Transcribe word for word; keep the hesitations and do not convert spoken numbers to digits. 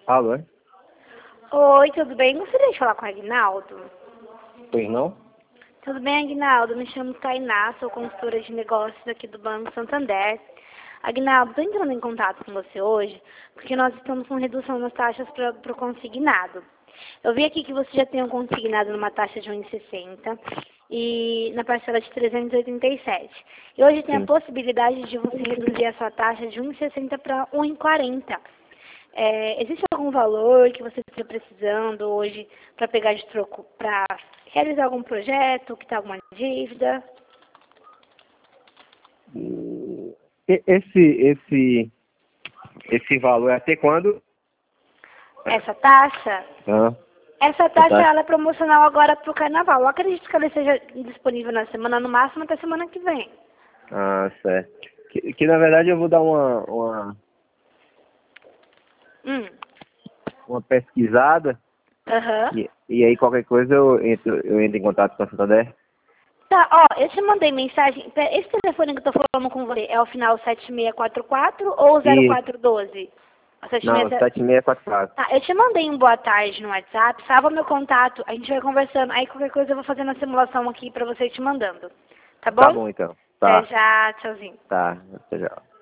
Alô? Oi, tudo bem? Gostaria de falar com o Aguinaldo? Pois não? Tudo bem, Aguinaldo? Me chamo Tainá, sou consultora de negócios aqui do Banco Santander. Aguinaldo, estou entrando em contato com você hoje porque nós estamos com redução nas taxas para o consignado. Eu vi aqui que você já tem um consignado numa taxa de um vírgula sessenta e na parcela de trezentos e oitenta e sete. E hoje tem a Sim. possibilidade de você reduzir a sua taxa de um vírgula sessenta para um vírgula quarenta. É, existe algum valor que você esteja precisando hoje para pegar de troco, para realizar algum projeto, quitar alguma dívida? Hum, e- Esse, esse, esse valor é até quando? Essa taxa? Ah, Essa a taxa taxa. ela é promocional agora para o carnaval. Eu acredito que ela esteja disponível na semana, no máximo até semana que vem. Ah, certo. Que, que na verdade eu vou dar uma, uma, Hum. uma pesquisada Aham. e, e aí qualquer coisa eu entro, eu entro em contato com a Santander. Tá, ó, eu te mandei mensagem. Esse telefone que eu tô falando com você é o final sete seis quatro quatro ou zero E, quatro um dois? O sete não, seis... sete seis quatro quatro. Tá, eu te mandei um boa tarde no WhatsApp, salva meu contato, a gente vai conversando. Aí qualquer coisa eu vou fazendo a simulação aqui pra você te mandando. Tá Tá bom? bom então. Até Tá, já, tchauzinho. tá. Até já.